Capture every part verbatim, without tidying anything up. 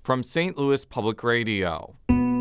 From Saint Louis Public Radio.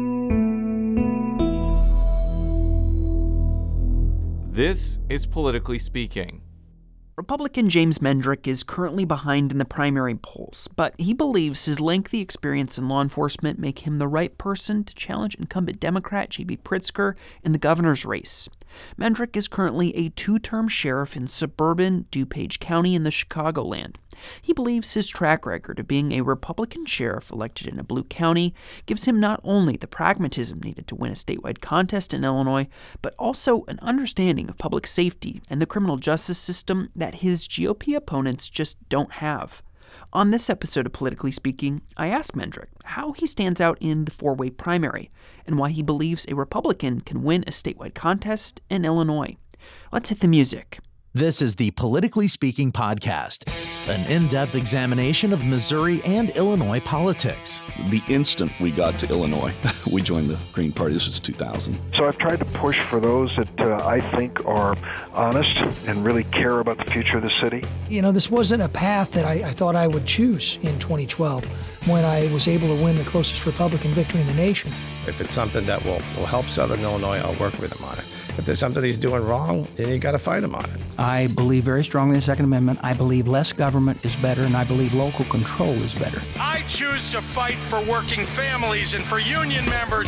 This is Politically Speaking. Republican James Mendrick is currently behind in the primary polls, but he believes his lengthy experience in law enforcement make him the right person to challenge incumbent Democrat J B Pritzker in the governor's race. Mendrick is currently a two-term sheriff in suburban DuPage County in the Chicagoland. He believes his track record of being a Republican sheriff elected in a blue county gives him not only the pragmatism needed to win a statewide contest in Illinois, but also an understanding of public safety and the criminal justice system that his G O P opponents just don't have. On this episode of Politically Speaking, I asked Mendrick how he stands out in the four-way primary and why he believes a Republican can win a statewide contest in Illinois. Let's hit the music. This is the Politically Speaking podcast, an in-depth examination of Missouri and Illinois politics. The instant we got to Illinois, we joined the Green Party. This was two thousand. So I've tried to push for those that uh, I think are honest and really care about the future of the city. You know, this wasn't a path that I, I thought I would choose in twenty twelve when I was able to win the closest Republican victory in the nation. If it's something that will, will help Southern Illinois, I'll work with him on it. If there's something he's doing wrong, then you got to fight him on it. I believe very strongly in the Second Amendment. I believe less government is better, and I believe local control is better. I choose to fight for working families and for union members.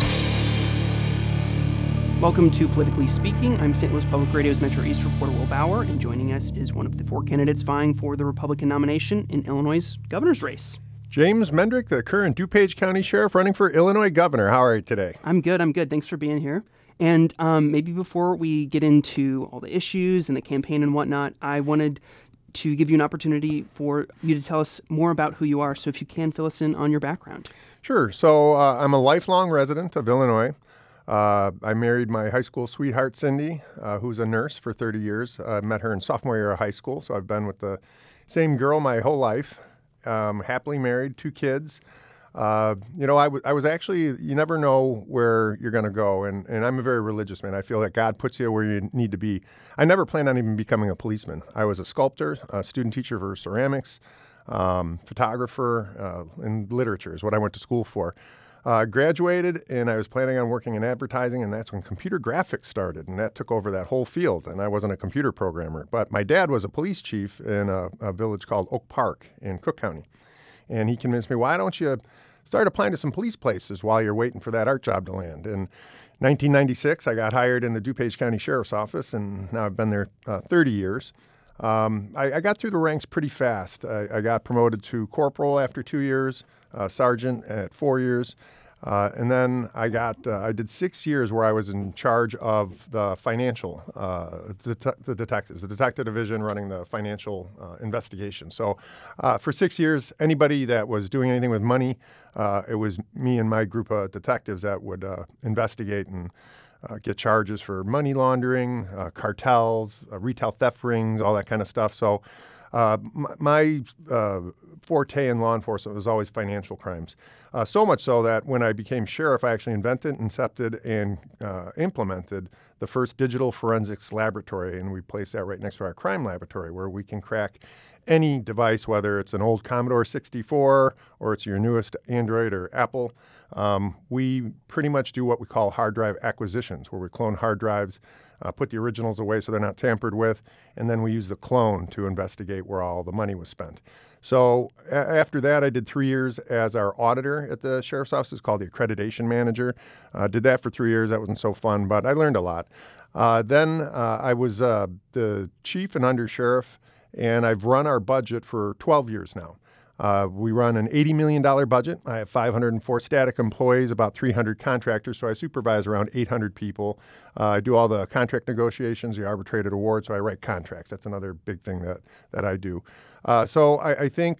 Welcome to Politically Speaking. I'm Saint Louis Public Radio's Metro East reporter Will Bauer, and joining us is one of the four candidates vying for the Republican nomination in Illinois' governor's race. James Mendrick, the current DuPage County Sheriff running for Illinois governor. How are you today? I'm good. I'm good. Thanks for being here. And um, maybe before we get into all the issues and the campaign and whatnot, I wanted to give you an opportunity for you to tell us more about who you are. So if you can, fill us in on your background. Sure. So uh, I'm a lifelong resident of Illinois. Uh, I married my high school sweetheart, Cindy, uh, who's a nurse for thirty years. I met her in sophomore year of high school, so I've been with the same girl my whole life. Um, happily married, two kids. Uh, you know, I, w- I was actually, you never know where you're going to go. And, and I'm a very religious man. I feel that God puts you where you need to be. I never planned on even becoming a policeman. I was a sculptor, a student teacher for ceramics, um, photographer, uh, and literature is what I went to school for. Uh, graduated, and I was planning on working in advertising, and that's when computer graphics started, and that took over that whole field, and I wasn't a computer programmer. But my dad was a police chief in a, a village called Oak Park in Cook County. And he convinced me, why don't you start applying to some police places while you're waiting for that art job to land? In nineteen ninety-six, I got hired in the DuPage County Sheriff's Office, and now I've been there uh, thirty years. Um, I, I got through the ranks pretty fast. I, I got promoted to corporal after two years, uh, sergeant at four years. Uh, and then I got, uh, I did six years where I was in charge of the financial, uh, det- the detectives, the detective division running the financial uh, investigation. So uh, for six years, anybody that was doing anything with money, uh, it was me and my group of detectives that would uh, investigate and uh, get charges for money laundering, uh, cartels, uh, retail theft rings, all that kind of stuff. So uh, m- my uh, forte in law enforcement was always financial crimes. Uh, so much so that when I became sheriff, I actually invented, incepted, and uh, implemented the first digital forensics laboratory, and we placed that right next to our crime laboratory where we can crack any device, whether it's an old Commodore sixty-four or it's your newest Android or Apple. Um, we pretty much do what we call hard drive acquisitions, where we clone hard drives, uh, put the originals away so they're not tampered with, and then we use the clone to investigate where all the money was spent. So a- after that, I did three years as our auditor at the sheriff's office. It's called the accreditation manager. Uh, did that for three years. That wasn't so fun, but I learned a lot. Uh, then uh, I was uh, the chief and under sheriff, and I've run our budget for twelve years now. Uh, we run an eighty million dollars budget. I have five hundred four static employees, about three hundred contractors, so I supervise around eight hundred people. Uh, I do all the contract negotiations, the arbitrated awards, so I write contracts. That's another big thing that, that I do. Uh, so I, I think,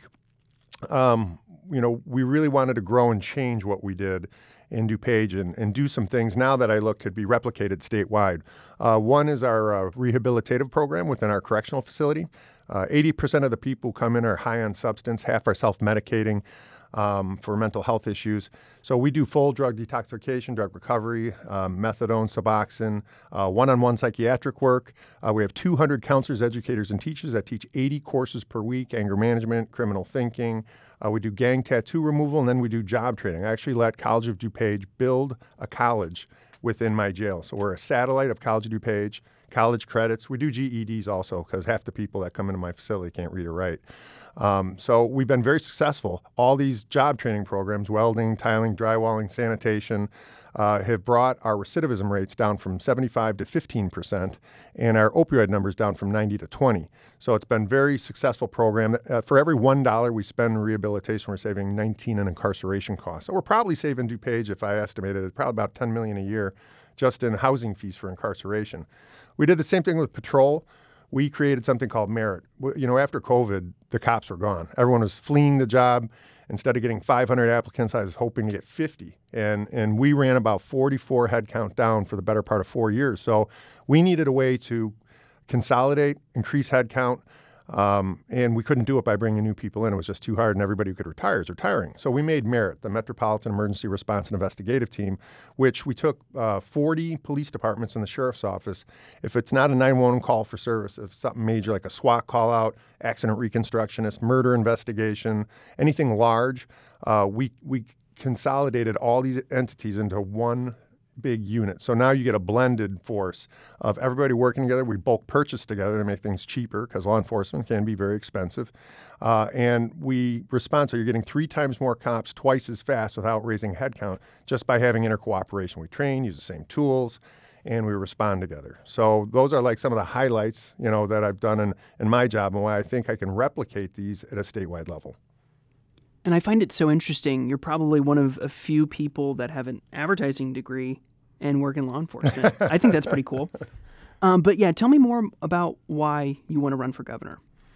um, you know, we really wanted to grow and change what we did in DuPage and, and do some things now that I look could be replicated statewide. Uh, one is our uh, rehabilitative program within our correctional facility. Uh, eighty percent of the people who come in are high on substance, half are self-medicating. um, for mental health issues. So we do full drug detoxification, drug recovery, um, methadone, Suboxone, uh, one-on-one psychiatric work. Uh, we have two hundred counselors, educators, and teachers that teach eighty courses per week, anger management, criminal thinking. Uh, we do gang tattoo removal, and then we do job training. I actually let College of DuPage build a college within my jail. So we're a satellite of College of DuPage, college credits. We do G E Ds also, because half the people that come into my facility can't read or write. Um, so we've been very successful. All these job training programs, welding, tiling, drywalling, sanitation, uh, have brought our recidivism rates down from seventy-five to fifteen percent, and our opioid numbers down from ninety to twenty. So it's been a very successful program. Uh, for every one dollar we spend in rehabilitation, we're saving nineteen in incarceration costs. So we're probably saving DuPage, if I estimated it, probably about ten million dollars a year just in housing fees for incarceration. We did the same thing with patrol. We created something called Merit. You know, after COVID, the cops were gone. Everyone was fleeing the job. Instead of getting five hundred applicants, I was hoping to get fifty. And and we ran about forty-four head count down for the better part of four years. So we needed a way to consolidate, increase head count, um, and we couldn't do it by bringing new people in. It was just too hard, and everybody who could retire is retiring. So we made Merit, the Metropolitan Emergency Response and Investigative Team, which we took uh, forty police departments in the sheriff's office. If it's not a nine one one call for service, if something major like a SWAT call out, accident reconstructionist, murder investigation, anything large, uh, we we consolidated all these entities into one big unit. So now you get a blended force of everybody working together. We bulk purchase together to make things cheaper, because law enforcement can be very expensive. Uh, and we respond. So you're getting three times more cops twice as fast without raising headcount, just by having intercooperation. We train, use the same tools, and we respond together. So those are like some of the highlights, you know, that I've done in, in my job, and why I think I can replicate these at a statewide level. And I find it so interesting. You're probably one of a few people that have an advertising degree and work in law enforcement. I think that's pretty cool. Um, but yeah, tell me more about why you want to run for governor.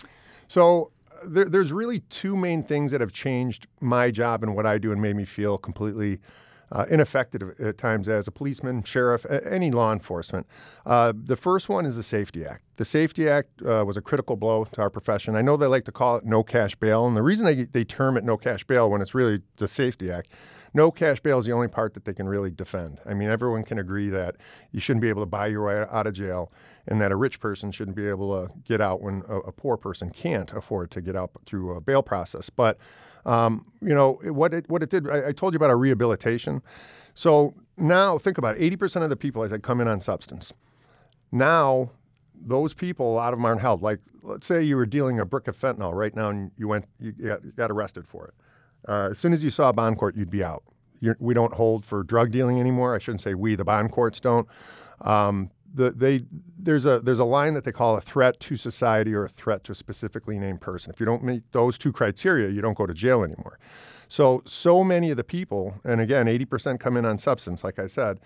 So there, there's really two main things that have changed my job and what I do and made me feel completely uh, ineffective at times as a policeman, sheriff, any law enforcement. Uh, the first one is the SAFETY Act. The SAFETY Act uh, was a critical blow to our profession. I know they like to call it no cash bail, and the reason they, they term it no cash bail when it's really the SAFETY Act, no cash bail is the only part that they can really defend. I mean, everyone can agree that you shouldn't be able to buy your way out of jail, and that a rich person shouldn't be able to get out when a, a poor person can't afford to get out through a bail process. But Um, you know, what it, what it did, I, I told you about our rehabilitation. So now think about it, eighty percent of the people, as I come in on substance. Now, those people, a lot of them aren't held. Like, let's say you were dealing a brick of fentanyl right now and you went, you got, you got arrested for it. Uh, as soon as you saw a bond court, you'd be out. You're, we don't hold for drug dealing anymore. I shouldn't say we, the bond courts don't. Um, The, they, there's a there's a line that they call a threat to society or a threat to a specifically named person. If you don't meet those two criteria, you don't go to jail anymore. So, so many of the people, and again, eighty percent come in on substance, like I said,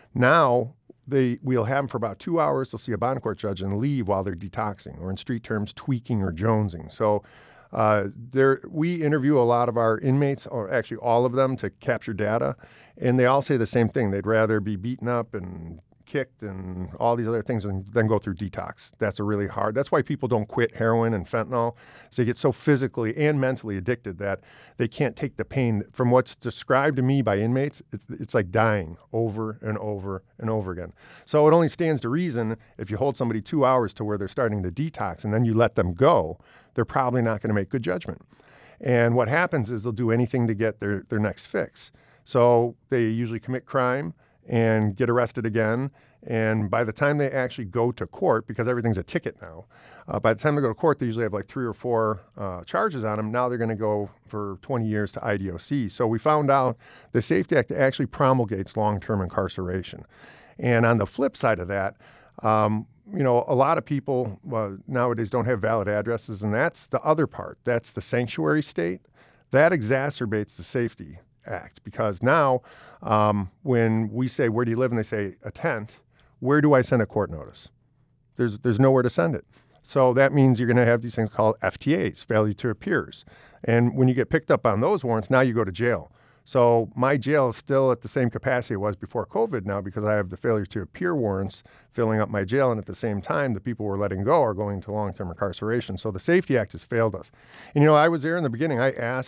now they we'll have them for about two hours. They'll see a bond court judge and leave while they're detoxing, or in street terms, tweaking or jonesing. So uh, there, we interview a lot of our inmates, or actually all of them, to capture data, and they all say the same thing. They'd rather be beaten up and kicked and all these other things and then go through detox. That's a really hard. That's why people don't quit heroin and fentanyl. So they get so physically and mentally addicted that they can't take the pain. From what's described to me by inmates, it's, it's like dying over and over and over again. So it only stands to reason if you hold somebody two hours to where they're starting to detox and then you let them go, they're probably not going to make good judgment. And what happens is they'll do anything to get their, their next fix. So they usually commit crime and get arrested again. And by the time they actually go to court, because everything's a ticket now, uh, by the time they go to court, they usually have like three or four uh, charges on them. Now they're going to go for twenty years to I D O C. So we found out the SAFETY Act actually promulgates long-term incarceration. And on the flip side of that, um, you know, a lot of people uh, nowadays don't have valid addresses, and that's the other part. That's the sanctuary state. That exacerbates the SAFETY Act, because now um, when we say, where do you live? And they say a tent, where do I send a court notice? There's there's nowhere to send it. So that means you're going to have these things called F T As, failure to appears. And when you get picked up on those warrants, now you go to jail. So my jail is still at the same capacity it was before COVID now, because I have the failure to appear warrants filling up my jail. And at the same time, the people we're letting go are going to long-term incarceration. So the SAFETY Act has failed us. And, you know, I was there in the beginning. I asked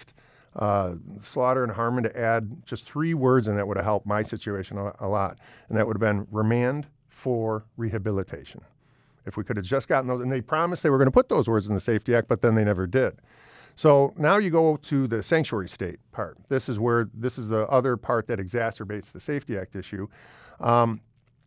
uh, Slaughter and Harmon to add just three words, and that would have helped my situation a, a lot. And that would have been remand for rehabilitation. If we could have just gotten those, and they promised they were going to put those words in the Safety Act, but then they never did. So now you go to the sanctuary state part. This is where, this is the other part that exacerbates the Safety Act issue. Um,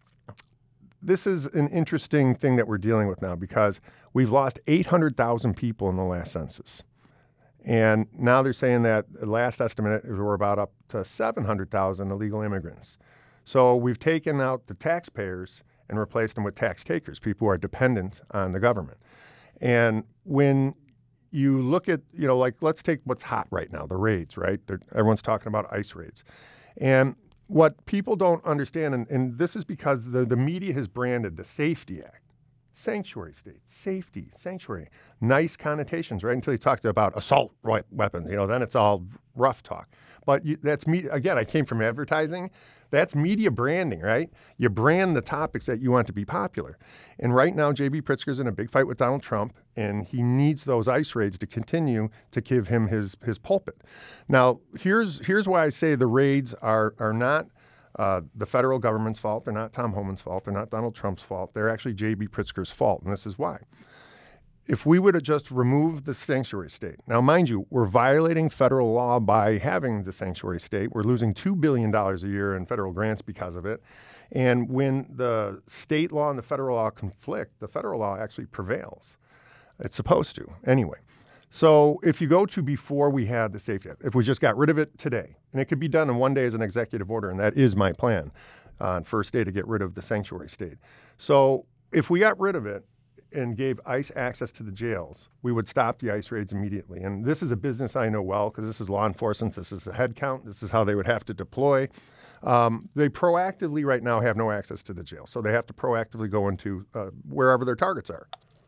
this is an interesting thing that we're dealing with now because we've lost eight hundred thousand people in the last census. And now they're saying that the last estimate is we're about up to seven hundred thousand illegal immigrants. So we've taken out the taxpayers and replaced them with tax takers, people who are dependent on the government. And when you look at, you know, like let's take what's hot right now, the raids, right? They're, everyone's talking about ICE raids. And what people don't understand, and, and this is because the, the media has branded the Safety Act, sanctuary state, safety, sanctuary, nice connotations, right? Until you talked about assault weapons, you know, then it's all rough talk. But you, that's me, again, I came from advertising. That's media branding, right? You brand the topics that you want to be popular. And right now, J B Pritzker's in a big fight with Donald Trump, and he needs those ICE raids to continue to give him his his pulpit. Now, here's here's why I say the raids are are not uh, the federal government's fault. They're not Tom Homan's fault. They're not Donald Trump's fault. They're actually J B Pritzker's fault, and this is why. If we would have just removed the sanctuary state, now mind you, we're violating federal law by having the sanctuary state. We're losing two billion dollars a year in federal grants because of it. And when the state law and the federal law conflict, the federal law actually prevails. It's supposed to, anyway. So if you go to before we had the Safety Act, if we just got rid of it today, and it could be done in one day as an executive order, and that is my plan on first day to get rid of the sanctuary state. So if we got rid of it, and gave ICE access to the jails, we would stop the ICE raids immediately. And this is a business I know well because this is law enforcement. This is a head count. This is how they would have to deploy. Um, they proactively right now have no access to the jail. So they have to proactively go into uh, wherever their targets are.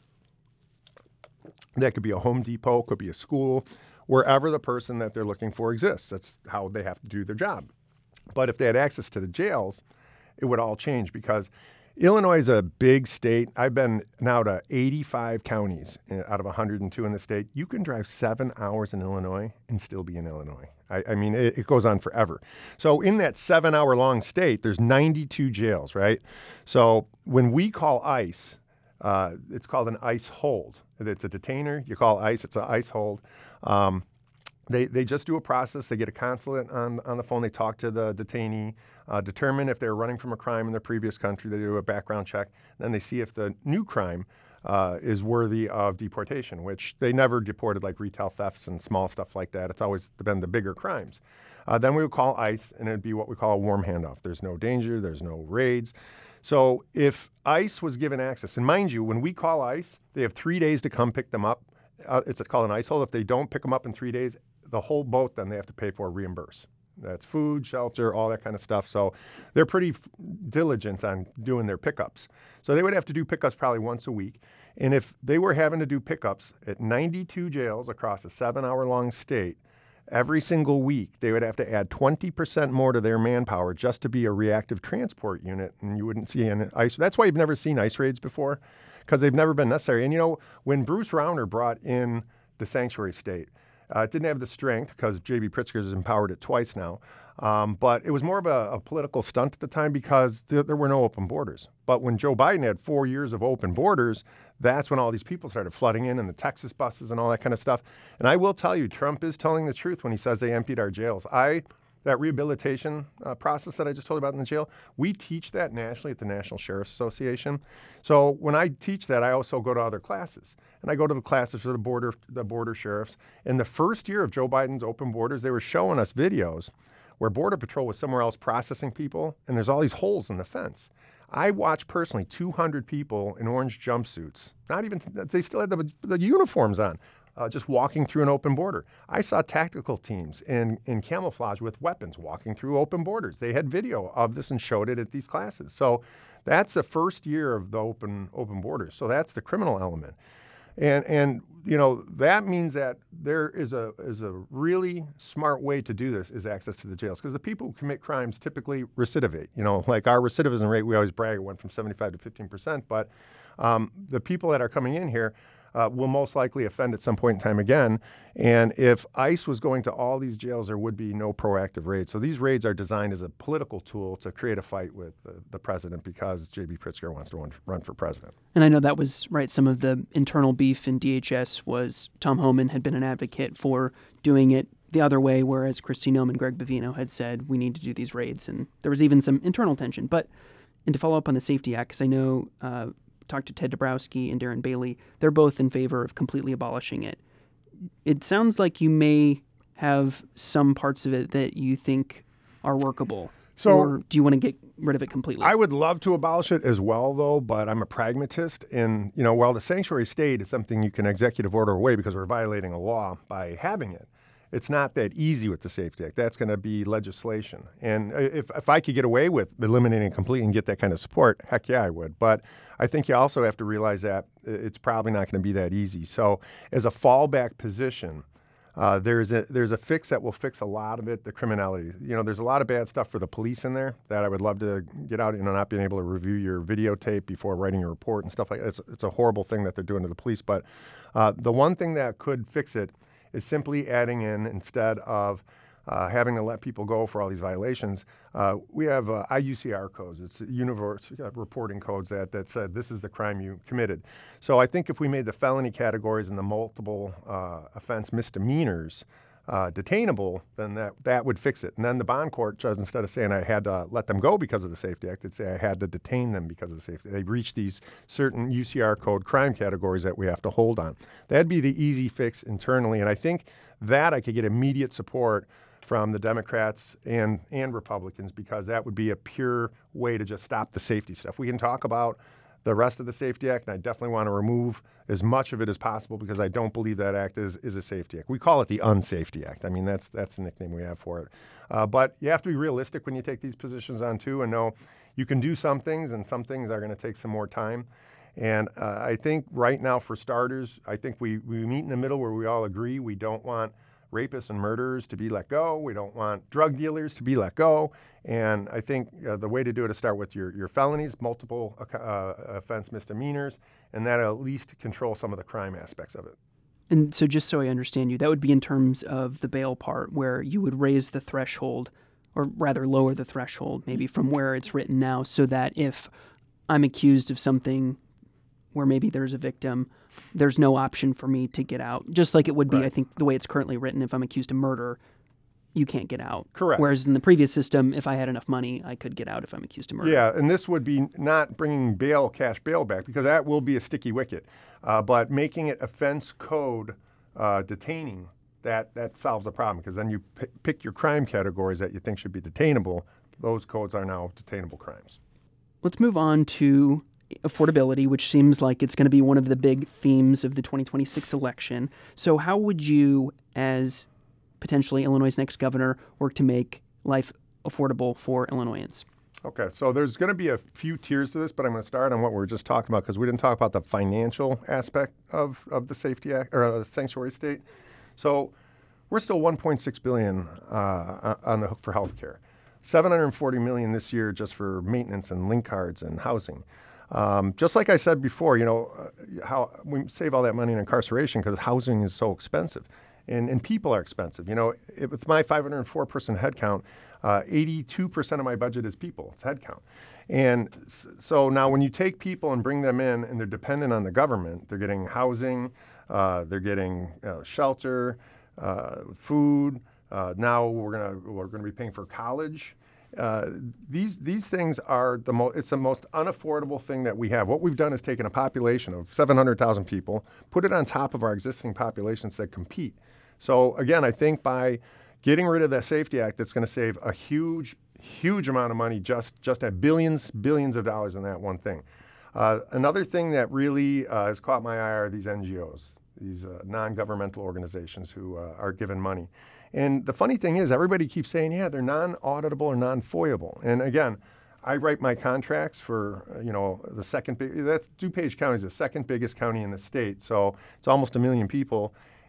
That could be a Home Depot, could be a school, wherever the person that they're looking for exists. That's how they have to do their job. But if they had access to the jails, it would all change because Illinois is a big state. I've been now to eighty-five counties out of one hundred two in the state. You can drive seven hours in Illinois and still be in Illinois. I, I mean, it, it goes on forever. So in that seven-hour long state, there's ninety-two jails, right? So when we call ICE, uh, it's called an ICE hold. It's a detainer. You call ICE, it's an ICE hold. Um, They they just do a process. They get a consulate on, on the phone. They talk to the detainee, uh, determine if they're running from a crime in their previous country. They do a background check. Then they see if the new crime uh, is worthy of deportation, which they never deported like retail thefts and small stuff like that. It's always been the bigger crimes. Uh, then we would call ICE, and it would be what we call a warm handoff. There's no danger. There's no raids. So if ICE was given access, and mind you, when we call ICE, they have three days to come pick them up. Uh, it's called an ICE hold. If they don't pick them up in three days, the whole boat then they have to pay for reimburse. That's food, shelter, all that kind of stuff. So they're pretty f- diligent on doing their pickups. So they would have to do pickups probably once a week. And if they were having to do pickups at ninety-two jails across a seven-hour long state, every single week they would have to add twenty percent more to their manpower just to be a reactive transport unit. And you wouldn't see an ICE. That's why you've never seen ICE raids before, because they've never been necessary. And you know, when Bruce Rauner brought in the sanctuary state, Uh, it didn't have the strength because J B Pritzker has empowered it twice now. Um, but it was more of a, a political stunt at the time because th- there were no open borders. But when Joe Biden had four years of open borders, that's when all these people started flooding in and the Texas buses and all that kind of stuff. And I will tell you, Trump is telling the truth when he says they emptied our jails. I That rehabilitation uh, process that I just told you about in the jail, we teach that nationally at the National Sheriff's Association. So when I teach that, I also go to other classes. And I go to the classes for the border, the border sheriffs. In the first year of Joe Biden's open borders, they were showing us videos where Border Patrol was somewhere else processing people, and there's all these holes in the fence. I watched personally two hundred people in orange jumpsuits, not even, they still had the, the uniforms on, Uh, just walking through an open border. I saw tactical teams in, in camouflage with weapons walking through open borders. They had video of this and showed it at these classes. So that's the first year of the open open borders. So that's the criminal element. And, and you know, that means that there is a is a really smart way to do this is access to the jails. Because the people who commit crimes typically recidivate. You know, like our recidivism rate, we always brag, it went from seventy-five to fifteen percent. But um, the people that are coming in here, uh, will most likely offend at some point in time again. And if ICE was going to all these jails, there would be no proactive raids. So these raids are designed as a political tool to create a fight with the, the president because J B. Pritzker wants to run, run for president. And I know that was, right, some of the internal beef in D H S was Tom Homan had been an advocate for doing it the other way, whereas Kristi Noem and Greg Bovino had said we need to do these raids. And there was even some internal tension. But, and to follow up on the SAFE-T Act, because I know uh, talked to Ted Dabrowski and Darren Bailey, they're both in favor of completely abolishing it. It sounds like you may have some parts of it that you think are workable. So, or do you want to get rid of it completely? I would love to abolish it as well, though, but I'm a pragmatist. And, you know, while the sanctuary state is something you can executive order away because we're violating a law by having it, it's not that easy with the SAFE-T Act. That's going to be legislation. And if, if I could get away with eliminating it completely and get that kind of support, heck yeah, I would. But I think you also have to realize that it's probably not going to be that easy. So as a fallback position, uh, there's a there's a fix that will fix a lot of it, the criminality. You know, there's a lot of bad stuff for the police in there that I would love to get out, you know, not being able to review your videotape before writing a report and stuff like that. It's, it's a horrible thing that they're doing to the police. But uh, the one thing that could fix it is simply adding in, instead of uh, having to let people go for all these violations, uh, we have uh, I U C R codes. It's universe uh, reporting codes that, that said this is the crime you committed. So I think if we made the felony categories and the multiple uh, offense misdemeanors uh, detainable, then that, that would fix it. And then the bond court judge, instead of saying I had to let them go because of the SAFE-T Act, they'd say I had to detain them because of the SAFE-T Act. They reach these certain U C R code crime categories that we have to hold on. That'd be the easy fix internally. And I think that I could get immediate support from the Democrats and, and Republicans, because that would be a pure way to just stop the safety stuff. We can talk about the rest of the SAFE-T Act, and I definitely want to remove as much of it as possible because I don't believe that act is, is a SAFE-T Act. We call it the Unsafety Act. I mean, that's that's the nickname we have for it. Uh, but you have to be realistic when you take these positions on, too, and know you can do some things, and some things are going to take some more time. And uh, I think right now, for starters, I think we, we meet in the middle where we all agree we don't want rapists and murderers to be let go. We don't want drug dealers to be let go. And I think uh, the way to do it is start with your, your felonies, multiple uh, offense misdemeanors, and that at least control some of the crime aspects of it. And so just so I understand you, that would be in terms of the bail part where you would raise the threshold, or rather lower the threshold maybe from where it's written now, so that if I'm accused of something where maybe there's a victim, there's no option for me to get out. Just like it would be, right. I think, the way it's currently written, if I'm accused of murder, you can't get out. Correct. Whereas in the previous system, if I had enough money, I could get out if I'm accused of murder. Yeah, and this would be not bringing bail, cash bail back, because that will be a sticky wicket, uh, but making it offense code uh, detaining, that, that solves the problem, because then you p- pick your crime categories that you think should be detainable. Those codes are now detainable crimes. Let's move on to affordability, which seems like it's going to be one of the big themes of the twenty twenty-six election. So how would you, as potentially Illinois' next governor, work to make life affordable for Illinoisans? Okay, so there's going to be a few tiers to this, but I'm going to start on what we were just talking about, because we didn't talk about the financial aspect of, of the SAFE-T Act, or the sanctuary state. So we're still one point six billion dollars uh, on the hook for health care, seven hundred forty million dollars this year just for maintenance and link cards and housing. Um, just like I said before, you know, uh, how we save all that money in incarceration because housing is so expensive, and, and people are expensive. You know, it, with my five hundred four person head count, uh, eighty-two percent of my budget is people. It's head count. And s- so now when you take people and bring them in and they're dependent on the government, they're getting housing, uh, they're getting uh, shelter, uh, food. Uh, now we're gonna we're gonna be paying for college. Uh, these these things are the most, it's the most unaffordable thing that we have. What we've done is taken a population of seven hundred thousand people, put it on top of our existing populations that compete. So again, I think by getting rid of that SAFE-T Act, that's going to save a huge, huge amount of money, just, just at billions, billions of dollars in that one thing. Uh, another thing that really uh, has caught my eye are these N G Os, these uh, non-governmental organizations who uh, are given money. And the funny thing is, everybody keeps saying, yeah, they're non-auditable or non-foyable. And again, I write my contracts for, uh, you know, the second big, that's DuPage County is the second biggest county in the state. So it's almost a million people.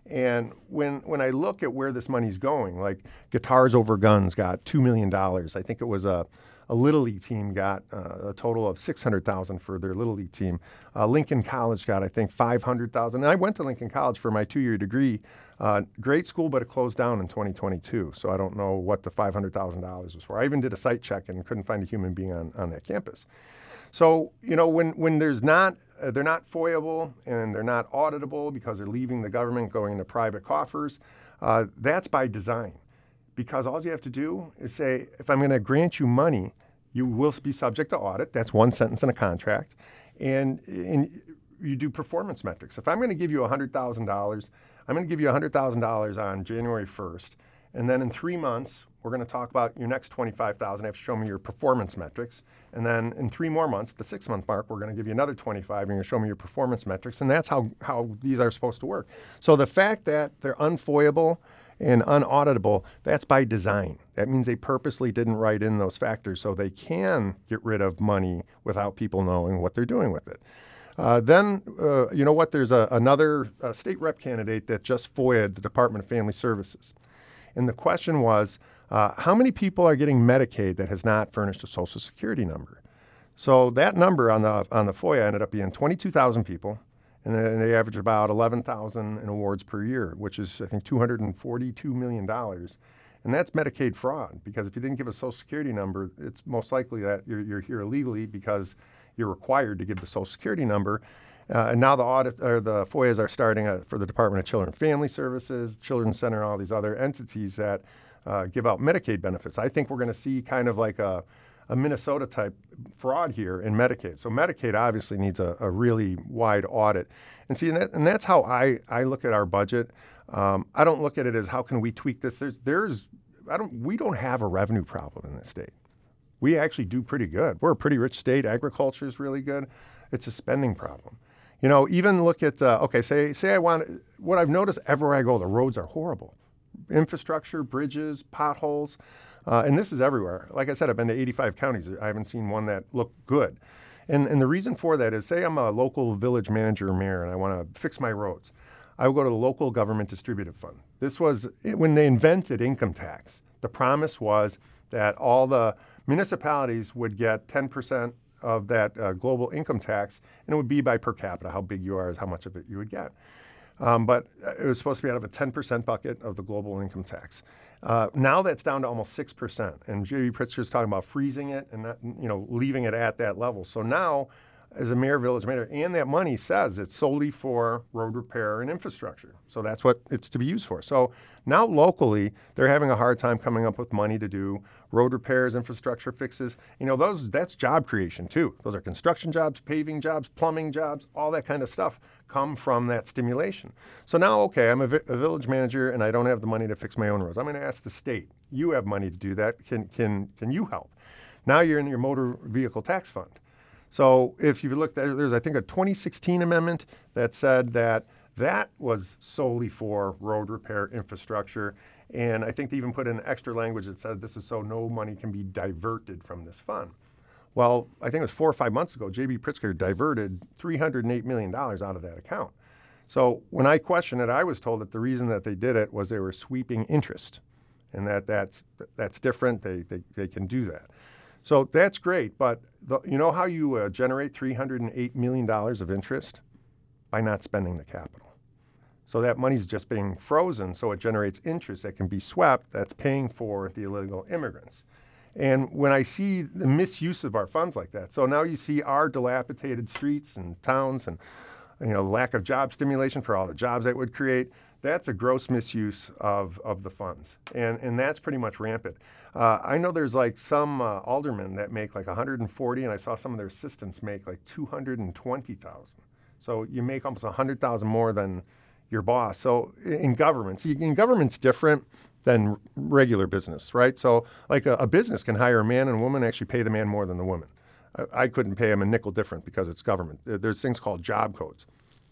And when when I look at where this money's going, like Guitars Over Guns got two million dollars. I think it was a, a Little League team got uh, a total of six hundred thousand dollars for their Little League team. Uh, Lincoln College got, I think, five hundred thousand dollars. And I went to Lincoln College for my two-year degree. Uh, great school, but it closed down in twenty twenty-two. So I don't know what the five hundred thousand dollars was for. I even did a site check and couldn't find a human being on, on that campus. So, you know, when, when there's not, uh, they're not foyable and they're not auditable because they're leaving the government, going into private coffers, uh, that's by design. Because all you have to do is say, if I'm going to grant you money, you will be subject to audit. That's one sentence in a contract. And, and you do performance metrics. If I'm going to give you one hundred thousand dollars, I'm going to give you one hundred thousand dollars on January first. And then in three months, we're going to talk about your next twenty-five thousand dollars. You have to show me your performance metrics. And then in three more months, the six-month mark, we're going to give you another twenty-five, and you're going to show me your performance metrics. And that's how, how these are supposed to work. So the fact that they're unfoyable and unauditable, that's by design. That means they purposely didn't write in those factors so they can get rid of money without people knowing what they're doing with it. Uh, then, uh, you know what, there's a, another uh, state rep candidate that just FOIA'd the Department of Family Services. And the question was, uh, how many people are getting Medicaid that has not furnished a Social Security number? So that number on the on the FOIA ended up being twenty-two thousand people, and then they average about eleven thousand in awards per year, which is, I think, two hundred forty-two million dollars. And that's Medicaid fraud, because if you didn't give a Social Security number, it's most likely that you're, you're here illegally because you're required to give the Social Security number. Uh, and now the audit or the FOIAs are starting uh, for the Department of Children and Family Services, Children's Center, and all these other entities that uh, give out Medicaid benefits. I think we're going to see kind of like a, a Minnesota type fraud here in Medicaid. So Medicaid obviously needs a, a really wide audit. And see, and, that, and that's how I, I look at our budget. Um, I don't look at it as how can we tweak this. There's, there's, I don't, we don't have a revenue problem in this state. We actually do pretty good. We're a pretty rich state. Agriculture is really good. It's a spending problem. You know, even look at, uh, okay, say say I want, what I've noticed everywhere I go, the roads are horrible. Infrastructure, bridges, potholes, uh, and this is everywhere. Like I said, I've been to eighty-five counties. I haven't seen one that looked good. And, and the reason for that is, say I'm a local village manager or mayor and I want to fix my roads. I would go to the local government distributive fund. This was, when they invented income tax, the promise was that all the municipalities would get ten percent of that uh, global income tax, and it would be by per capita. How big you are is how much of it you would get. Um, but it was supposed to be out of a ten percent bucket of the global income tax. Uh, now that's down to almost six percent, and J B Pritzker is talking about freezing it and not, you know, leaving it at that level. So now, as a mayor, village mayor, and that money says it's solely for road repair and infrastructure. So that's what it's to be used for. So now locally, they're having a hard time coming up with money to do road repairs, infrastructure fixes. You know, those that's job creation too. Those are construction jobs, paving jobs, plumbing jobs, all that kind of stuff come from that stimulation. So now, okay, I'm a, vi- a village manager and I don't have the money to fix my own roads. I'm going to ask the state, you have money to do that. Can, can, can you help? Now you're in your motor vehicle tax fund. So if you look, there's, I think, a twenty sixteen amendment that said that that was solely for road repair infrastructure. And I think they even put in extra language that said this is so no money can be diverted from this fund. Well, I think it was four or five months ago, J B Pritzker diverted three hundred eight million dollars out of that account. So when I questioned it, I was told that the reason that they did it was they were sweeping interest, and that that's, that's different. They, they, they can do that. So that's great, but the, you know how you uh, generate three hundred eight million dollars of interest? By not spending the capital. So that money's just being frozen, so it generates interest that can be swept that's paying for the illegal immigrants. And when I see the misuse of our funds like that, so now you see our dilapidated streets and towns and, you know, lack of job stimulation for all the jobs that would create, that's a gross misuse of, of the funds. And, and that's pretty much rampant. Uh, I know there's like some uh, aldermen that make like one hundred forty, and I saw some of their assistants make like two hundred twenty thousand. So you make almost one hundred thousand more than your boss. So in government, see, in government's different than regular business, right? So like a, a business can hire a man and a woman, actually pay the man more than the woman. I, I couldn't pay him a nickel different because it's government. There's things called job codes.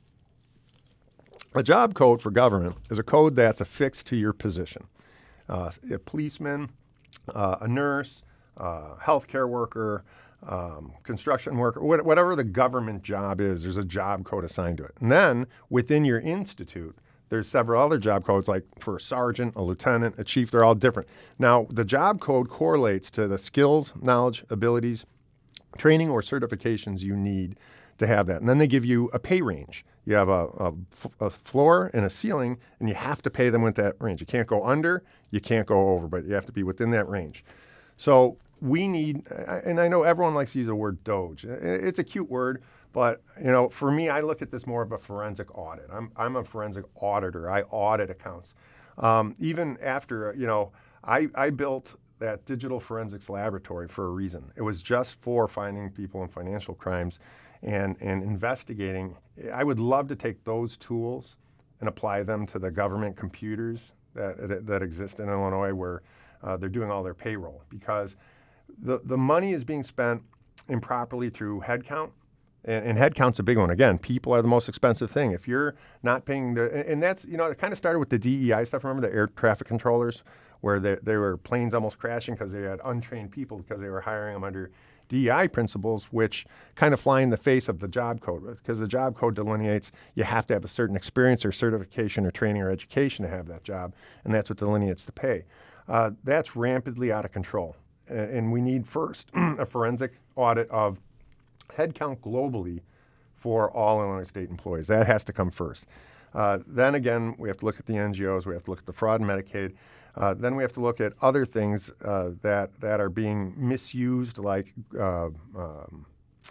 A job code for government is a code that's affixed to your position. Uh, a policeman, uh, a nurse, uh, healthcare worker, um, construction worker, wh- whatever the government job is, there's a job code assigned to it. And then within your institute, There's several other job codes, like for a sergeant, a lieutenant, a chief. They're all different. Now, the job code correlates to the skills, knowledge, abilities, training, or certifications you need to have that. And then they give you a pay range. You have a, a, a floor and a ceiling, and you have to pay them with that range. You can't go under, you can't go over, but you have to be within that range. So we need, and I know everyone likes to use the word Doge. It's a cute word, but you know, for me, I look at this more of a forensic audit. I'm I'm a forensic auditor. I audit accounts. Um, even after, you know, I, I built that digital forensics laboratory for a reason. It was just for finding people in financial crimes and, and investigating. I would love to take those tools and apply them to the government computers that, that exist in Illinois where uh, they're doing all their payroll, because the, the money is being spent improperly through headcount. And, and headcount's a big one. Again, people are the most expensive thing. If you're not paying the, and, and that's, you know, it kind of started with the D E I stuff. Remember the air traffic controllers, where they, they were planes almost crashing because they had untrained people because they were hiring them under D E I principles, which kind of fly in the face of the job code, because the job code delineates you have to have a certain experience or certification or training or education to have that job, and that's what delineates the pay. Uh, that's rampantly out of control, and, and we need first a forensic audit of headcount globally for all Illinois state employees. That has to come first. Uh, then again, we have to look at the N G Os. We have to look at the fraud in Medicaid. Uh, then we have to look at other things uh, that that are being misused, like uh, um,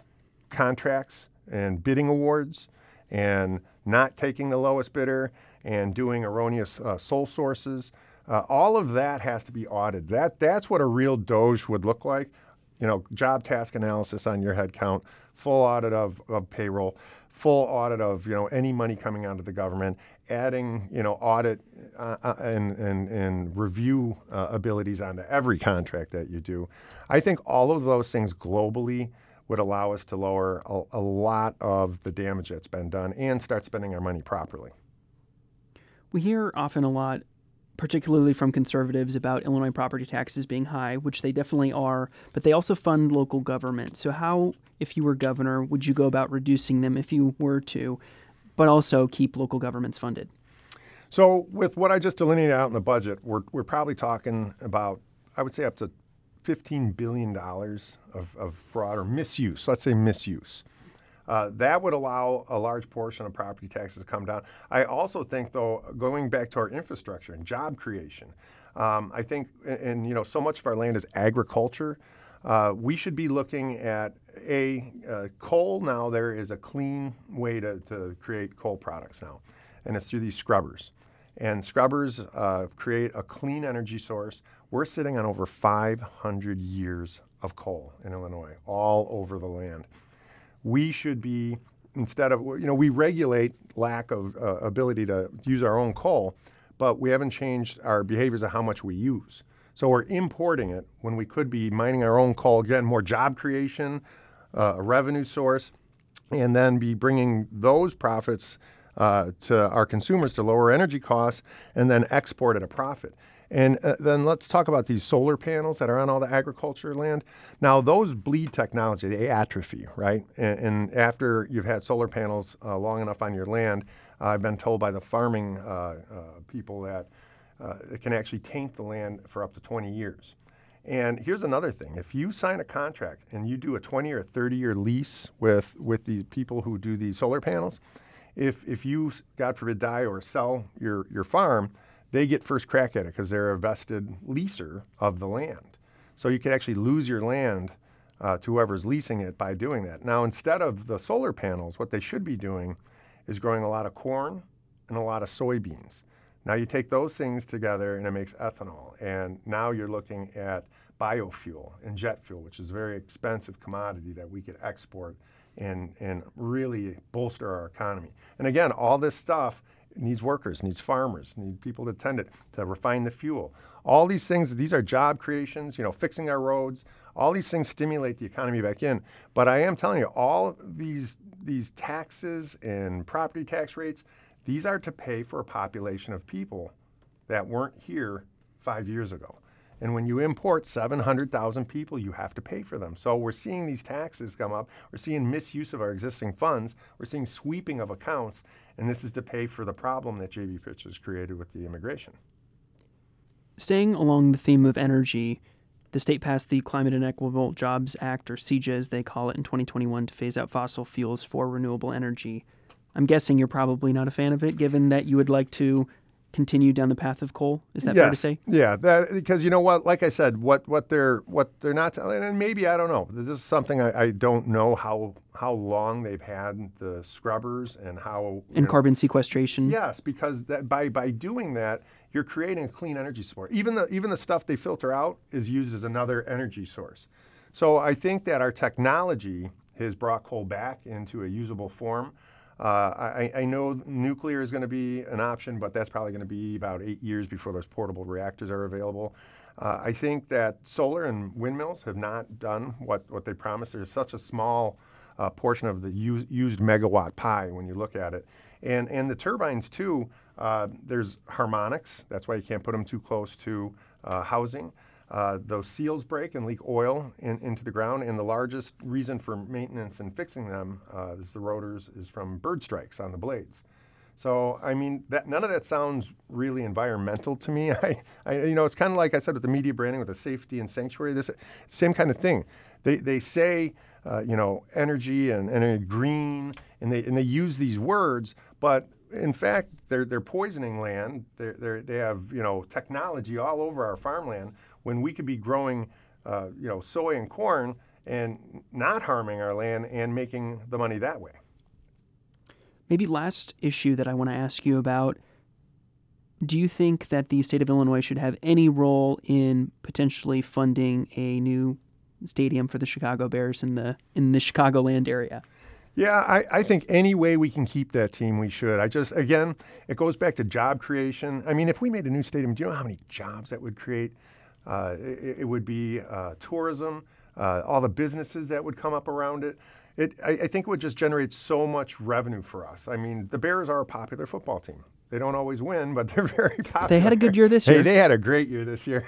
contracts and bidding awards, and not taking the lowest bidder, and doing erroneous uh, sole sources. Uh, all of that has to be audited. That that's what a real Doge would look like. You know, job task analysis on your head count, full audit of, of payroll, full audit of, you know, any money coming out of the government, adding, you know, audit uh, and, and, and review uh, abilities onto every contract that you do. I think all of those things globally would allow us to lower a, a lot of the damage that's been done and start spending our money properly. We hear often a lot, particularly from conservatives, about Illinois property taxes being high, which they definitely are, but they also fund local government. So how, if you were governor, would you go about reducing them if you were to, but also keep local governments funded? So with what I just delineated out in the budget, we're, we're probably talking about, I would say, up to fifteen billion dollars of, of fraud or misuse. Let's say misuse. Uh, that would allow a large portion of property taxes to come down. I also think, though, going back to our infrastructure and job creation, um, I think, and, and you know, so much of our land is agriculture. Uh, we should be looking at a uh, coal. Now there is a clean way to, to create coal products now, and it's through these scrubbers. And scrubbers uh, create a clean energy source. We're sitting on over five hundred years of coal in Illinois, all over the land. We should be, instead of, you know, we regulate lack of uh, ability to use our own coal, but we haven't changed our behaviors of how much we use. So we're importing it when we could be mining our own coal. Again, more job creation, uh, a revenue source, and then be bringing those profits uh, to our consumers to lower energy costs and then export at a profit. And uh, then let's talk about these solar panels that are on all the agriculture land. Now, those bleed technology, they atrophy, right? And, and after you've had solar panels uh, long enough on your land, uh, I've been told by the farming uh, uh, people that uh, it can actually taint the land for up to twenty years. And here's another thing. If you sign a contract and you do a twenty or thirty year lease with, with the people who do these solar panels, if, if you, God forbid, die or sell your, your farm, they get first crack at it because they're a vested leaser of the land. So you could actually lose your land uh, to whoever's leasing it by doing that. Now, instead of the solar panels, what they should be doing is growing a lot of corn and a lot of soybeans. Now you take those things together and it makes ethanol. And now you're looking at biofuel and jet fuel, which is a very expensive commodity that we could export and, and really bolster our economy. And again, all this stuff needs workers, needs farmers, need people to tend it, to refine the fuel. All these things, these are job creations, you know, fixing our roads. All these things stimulate the economy back in. But I am telling you, all these, these taxes and property tax rates, these are to pay for a population of people that weren't here five years ago. And when you import seven hundred thousand people, you have to pay for them. So we're seeing these taxes come up. We're seeing misuse of our existing funds. We're seeing sweeping of accounts. And this is to pay for the problem that J B. Pritzker has created with the immigration. Staying along the theme of energy, the state passed the Climate and Equitable Jobs Act, or C J A, as they call it, in twenty twenty-one to phase out fossil fuels for renewable energy. I'm guessing you're probably not a fan of it, given that you would like to continue down the path of coal. Is that yes. fair to say? Yeah, that, because you know what? Like I said, what what they're what they're not telling, and maybe I don't know. This is something I, I don't know how how long they've had the scrubbers and how and know, carbon sequestration. Yes, because that by by doing that, you're creating a clean energy source. Even the even the stuff they filter out is used as another energy source. So I think that our technology has brought coal back into a usable form. Uh, I, I know nuclear is going to be an option, but that's probably going to be about eight years before those portable reactors are available. Uh, I think that solar and windmills have not done what, what they promised. There's such a small uh, portion of the use, used megawatt pie when you look at it. And, and the turbines, too, uh, there's harmonics. That's why you can't put them too close to uh, housing. Uh, those seals break and leak oil in, into the ground, and the largest reason for maintenance and fixing them uh, is the rotors is from bird strikes on the blades. So, I mean, that none of that sounds really environmental to me. I, I you know, it's kind of like I said with the media branding, with the safety and sanctuary. This same kind of thing. They they say, uh, you know, energy and, and green, and they and they use these words, but in fact, they're they're poisoning land. They're, they're they have you know technology all over our farmland when we could be growing, uh, you know, soy and corn and not harming our land and making the money that way. Maybe last issue that I want to ask you about, do you think that the state of Illinois should have any role in potentially funding a new stadium for the Chicago Bears in the in the Chicagoland area? Yeah, I, I think any way we can keep that team, we should. I just, again, it goes back to job creation. I mean, if we made a new stadium, do you know how many jobs that would create? Uh, it, it would be uh, tourism, uh, all the businesses that would come up around it. It I, I think it would just generate so much revenue for us. I mean, the Bears are a popular football team. They don't always win, but they're very popular. They had a good year this year. Hey, they had a great year this year.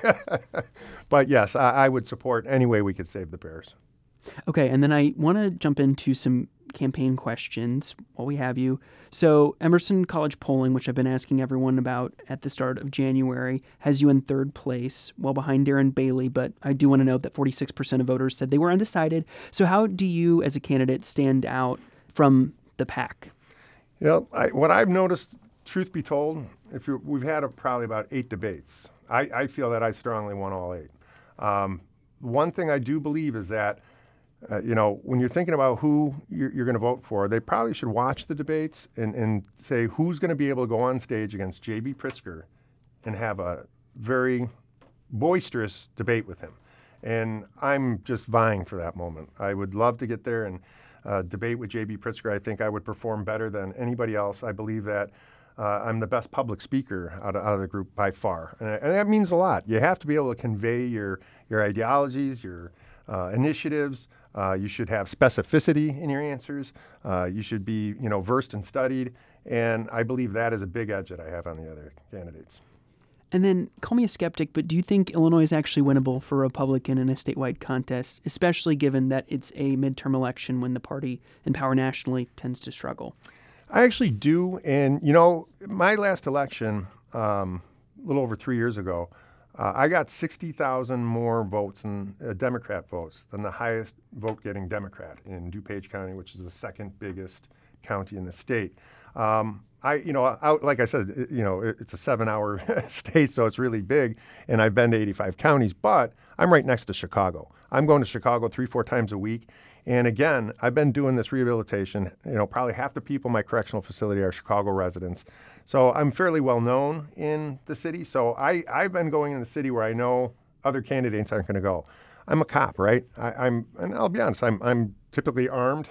But yes, I, I would support any way we could save the Bears. Okay, and then I want to jump into some campaign questions while we have you. So Emerson College polling, which I've been asking everyone about at the start of January, has you in third place, well behind Darren Bailey, but I do want to note that forty-six percent of voters said they were undecided. So how do you, as a candidate, stand out from the pack? You know, I, what I've noticed, truth be told, if you're, we've had a, probably about eight debates. I, I feel that I strongly won all eight. Um, one thing I do believe is that Uh, you know, when you're thinking about who you're, you're going to vote for, they probably should watch the debates and, and say who's going to be able to go on stage against J B. Pritzker and have a very boisterous debate with him. And I'm just vying for that moment. I would love to get there and uh, debate with J B. Pritzker. I think I would perform better than anybody else. I believe that uh, I'm the best public speaker out of, out of the group by far. And, and that means a lot. You have to be able to convey your, your ideologies, your uh, initiatives. Uh, you should have specificity in your answers. Uh, you should be, you know, versed and studied. And I believe that is a big edge that I have on the other candidates. And then, call me a skeptic, but do you think Illinois is actually winnable for a Republican in a statewide contest, especially given that it's a midterm election when the party in power nationally tends to struggle? I actually do. And, you know, my last election, um, a little over three years ago, Uh, I got sixty thousand more votes, in, uh, Democrat votes, than the highest vote-getting Democrat in DuPage County, which is the second biggest county in the state. Um, I, you know, out, like I said, it, you know, it, it's a seven-hour state, so it's really big, and I've been to eighty-five counties, but I'm right next to Chicago. I'm going to Chicago three, four times a week, and again, I've been doing this rehabilitation. You know, probably half the people in my correctional facility are Chicago residents. So I'm fairly well known in the city. So I, I've been going in the city where I know other candidates aren't going to go. I'm a cop, right? I, I'm, and I'll be honest, I'm, I'm typically armed,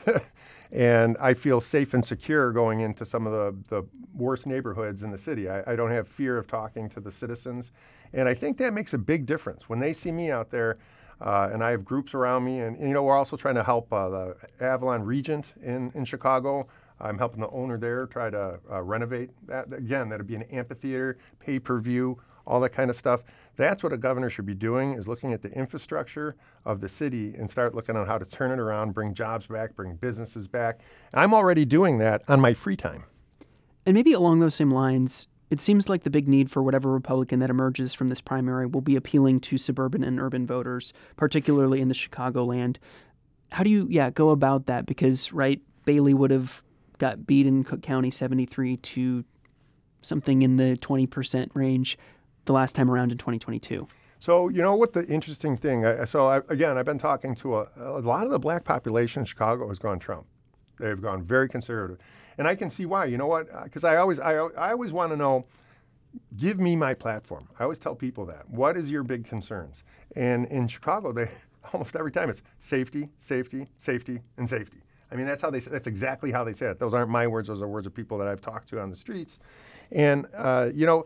and I feel safe and secure going into some of the, the worst neighborhoods in the city. I, I don't have fear of talking to the citizens, and I think that makes a big difference when they see me out there. Uh, and I have groups around me, and, and you know, we're also trying to help uh, the Avalon Regent in, in Chicago. I'm helping the owner there try to uh, renovate that. Again, that'd be an amphitheater, pay-per-view, all that kind of stuff. That's what a governor should be doing, is looking at the infrastructure of the city and start looking at how to turn it around, bring jobs back, bring businesses back. I'm already doing that on my free time. And maybe along those same lines, it seems like the big need for whatever Republican that emerges from this primary will be appealing to suburban and urban voters, particularly in the Chicagoland. How do you, yeah, go about that? Because, right, Bailey would have got beat in Cook County seventy-three to something in the twenty percent range the last time around in twenty twenty-two. So, you know what the interesting thing, I, so I, again, I've been talking to a, a lot of the black population in Chicago has gone Trump. They've gone very conservative. And I can see why. You know what? Because I always, I, I always want to know, give me my platform. I always tell people that. What is your big concerns? And in Chicago, they almost every time it's safety, safety, safety, and safety. I mean, that's how they say, that's exactly how they say it. Those aren't my words. Those are words of people that I've talked to on the streets. And, uh, you know,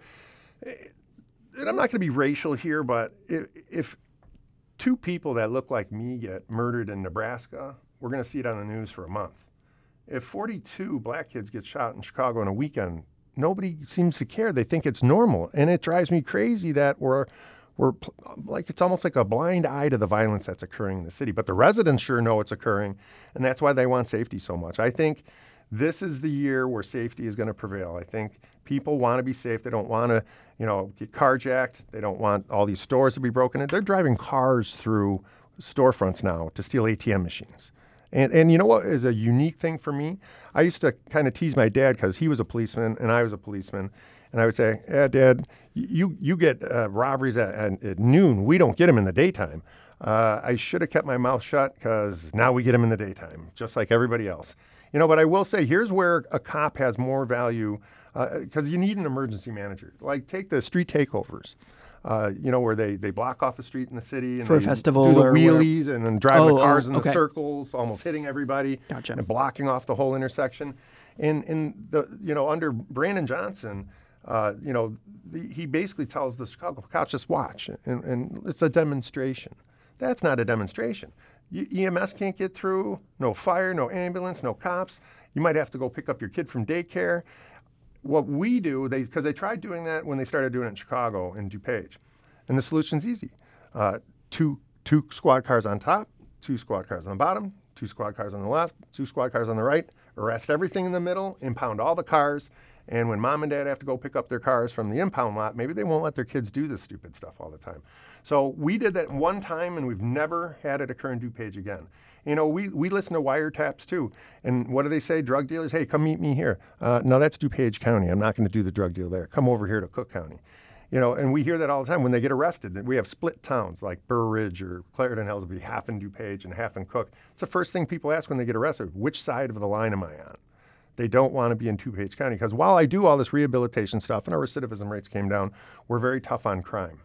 and I'm not going to be racial here, but if, if two people that look like me get murdered in Nebraska, we're going to see it on the news for a month. If forty-two black kids get shot in Chicago in a weekend, nobody seems to care. They think it's normal. And it drives me crazy that we're, we're like, it's almost like a blind eye to the violence that's occurring in the city. But the residents sure know it's occurring, and that's why they want safety so much. I think this is the year where safety is going to prevail. I think people want to be safe. They don't want to, you know, get carjacked. They don't want all these stores to be broken in. They're driving cars through storefronts now to steal A T M machines. And and you know what is a unique thing for me? I used to kind of tease my dad because he was a policeman and I was a policeman. And I would say, yeah, Dad, you you get uh, robberies at, at, at noon. We don't get them in the daytime. Uh, I should have kept my mouth shut because now we get them in the daytime, just like everybody else. You know, but I will say, here's where a cop has more value because uh, you need an emergency manager. Like take the street takeovers. Uh, you know, where they, they block off a street in the city and for they a festival do the or wheelies where... and then drive oh, the cars oh, in okay. the circles, almost hitting everybody Gotcha. and blocking off the whole intersection. And, and the, you know, under Brandon Johnson, uh, you know, the, he basically tells the Chicago cops, just watch. And, and it's a demonstration. That's not a demonstration. You, E M S can't get through, no fire, no ambulance, no cops. You might have to go pick up your kid from daycare. What we do, they because they tried doing that when they started doing it in Chicago and DuPage. And the solution's easy. Uh, two, two squad cars on top, two squad cars on the bottom, two squad cars on the left, two squad cars on the right, arrest everything in the middle, impound all the cars, and when mom and dad have to go pick up their cars from the impound lot, maybe they won't let their kids do this stupid stuff all the time. So we did that one time, and we've never had it occur in DuPage again. You know, we, we listen to wiretaps too. And what do they say? Drug dealers, hey, come meet me here. Uh, no, that's DuPage County. I'm not going to do the drug deal there. Come over here to Cook County. You know, and we hear that all the time when they get arrested. We have split towns like Burr Ridge or Clarendon Hills will be half in DuPage and half in Cook. It's the first thing people ask when they get arrested, which side of the line am I on? They don't want to be in DuPage County because while I do all this rehabilitation stuff and our recidivism rates came down, we're very tough on crime.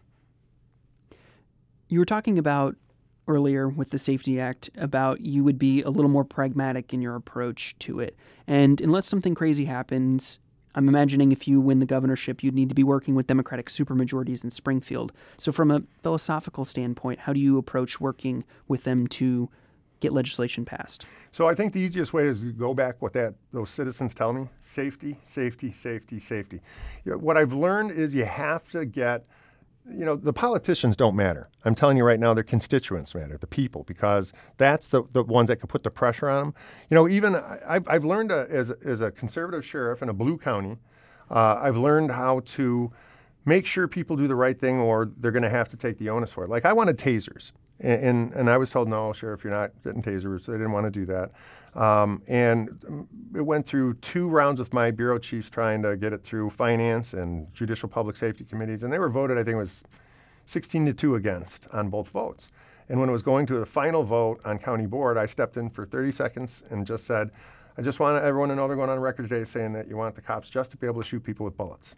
You were talking about earlier with the Safety Act about you would be a little more pragmatic in your approach to it. And unless something crazy happens, I'm imagining if you win the governorship, you'd need to be working with Democratic supermajorities in Springfield. So from a philosophical standpoint, how do you approach working with them to get legislation passed? So I think the easiest way is to go back what that those citizens tell me. Safety, safety, safety, safety. You know, what I've learned is you have to get, you know, the politicians don't matter. I'm telling you right now, their constituents matter, the people, because that's the, the ones that can put the pressure on them. You know, even I've, I've learned uh, as, as a conservative sheriff in a blue county, uh, I've learned how to make sure people do the right thing or they're going to have to take the onus for it. Like I wanted tasers. And, and, and I was told, no, Sheriff, you're not getting tasers. They didn't want to do that. Um, and it went through two rounds with my bureau chiefs trying to get it through finance and judicial public safety committees. And they were voted, I think it was sixteen to two against on both votes. And when it was going to the final vote on county board, I stepped in for thirty seconds and just said, I just want everyone to know they're going on record today saying that you want the cops just to be able to shoot people with bullets.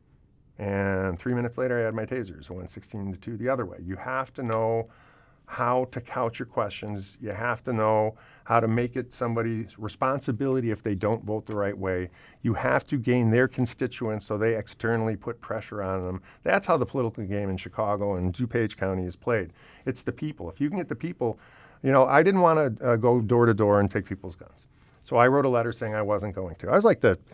And three minutes later, I had my tasers. I went sixteen to two the other way. You have to know how to couch your questions. You have to know how to make it somebody's responsibility if they don't vote the right way. You have to gain their constituents so they externally put pressure on them. That's how the political game in Chicago and DuPage County is played. It's the people. If you can get the people, you know, I didn't want to uh, go door to door and take people's guns. So I wrote a letter saying I wasn't going to. I was like the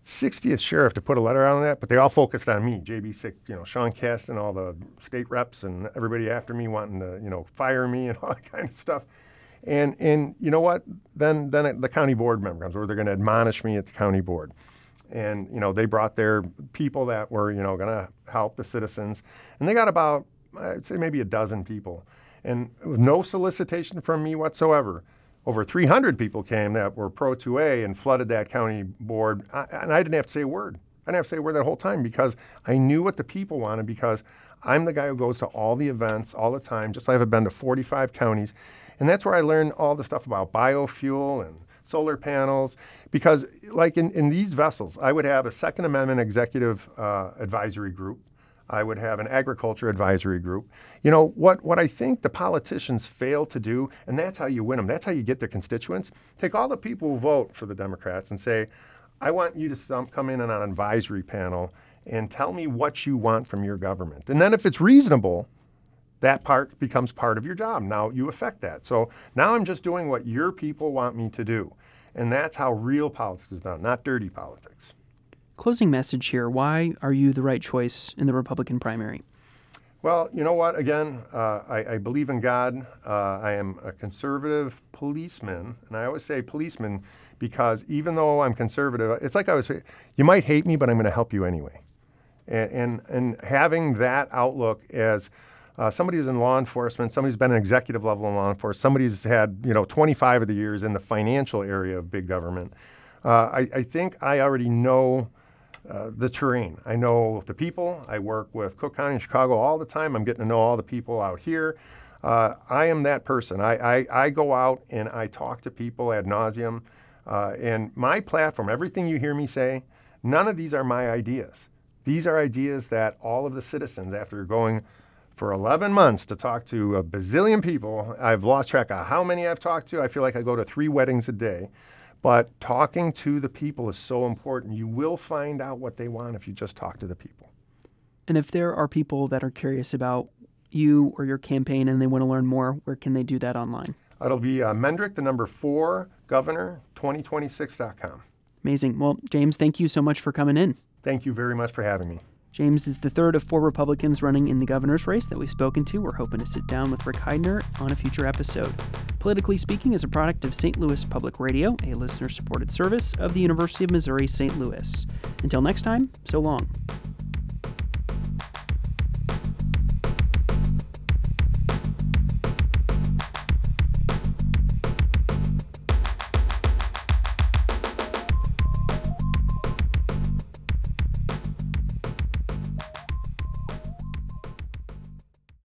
sixtieth sheriff to put a letter out on that, but they all focused on me, J B six, you know, Sean Casten, all the state reps and everybody after me wanting to, you know, fire me and all that kind of stuff. And, and you know what? Then, then the county board member comes, or they're going to admonish me at the county board. And, you know, they brought their people that were, you know, going to help the citizens. And they got about, I'd say maybe a dozen people. And with no solicitation from me whatsoever, over three hundred people came that were pro two A and flooded that county board. I, and I didn't have to say a word. I didn't have to say a word that whole time because I knew what the people wanted, because I'm the guy who goes to all the events all the time, just like I've been to forty-five counties. And that's where I learned all the stuff about biofuel and solar panels, because like in, in these vessels, I would have a Second Amendment executive uh, advisory group. I would have an agriculture advisory group. You know, what, what I think the politicians fail to do, and that's how you win them, that's how you get their constituents, take all the people who vote for the Democrats and say, I want you to some, come in on an advisory panel and tell me what you want from your government. And then if it's reasonable, that part becomes part of your job. Now you affect that. So now I'm just doing what your people want me to do. And that's how real politics is done, not dirty politics. Closing message here. Why are you the right choice in the Republican primary? Well, you know what? Again, uh, I, I believe in God. Uh, I am a conservative policeman. And I always say policeman because even though I'm conservative, it's like I was, you might hate me, but I'm going to help you anyway. And, and, and having that outlook as Uh, somebody who's in law enforcement, somebody's been an executive level in law enforcement, somebody's had, you know, twenty-five of the years in the financial area of big government. Uh, I, I think I already know uh, the terrain. I know the people. I work with Cook County and Chicago all the time. I'm getting to know all the people out here. Uh, I am that person. I, I, I go out and I talk to people ad nauseum. Uh, and my platform, everything you hear me say, none of these are my ideas. These are ideas that all of the citizens, after going for eleven months to talk to a bazillion people. I've lost track of how many I've talked to. I feel like I go to three weddings a day. But talking to the people is so important. You will find out what they want if you just talk to the people. And if there are people that are curious about you or your campaign and they want to learn more, where can they do that online? It'll be uh, Mendrick, the number four, governor, twenty twenty-six dot com. Amazing. Well, James, thank you so much for coming in. Thank you very much for having me. James is the third of four Republicans running in the governor's race that we've spoken to. We're hoping to sit down with Rick Heidner on a future episode. Politically Speaking is a product of Saint Louis Public Radio, a listener-supported service of the University of Missouri Saint Louis. Until next time, so long.